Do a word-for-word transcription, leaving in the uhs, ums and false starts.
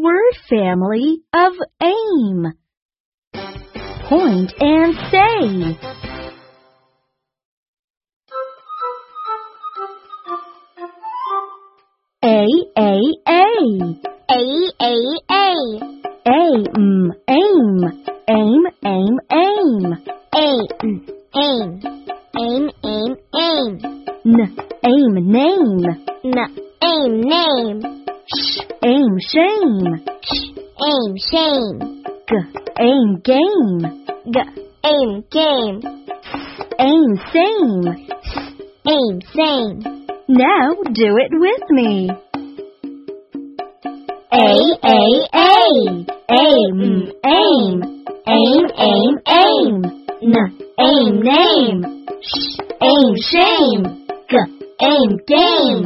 word family of aim. Point and say. A, A, A. A, A, A. Aim, aim. Aim, aim, aim. Aim, aim. Aim, aim, aim. N, aim, name. N, aim, name. Sh, aim, shame. Sh, aim, shame. G, aim, game. G, aim, game. Aim, same. Aim, same. Now do it with me. A, A, A. Aim, aim. Aim, aim, aim. N, aim, name. Sh, aim, shame. G, aim, game.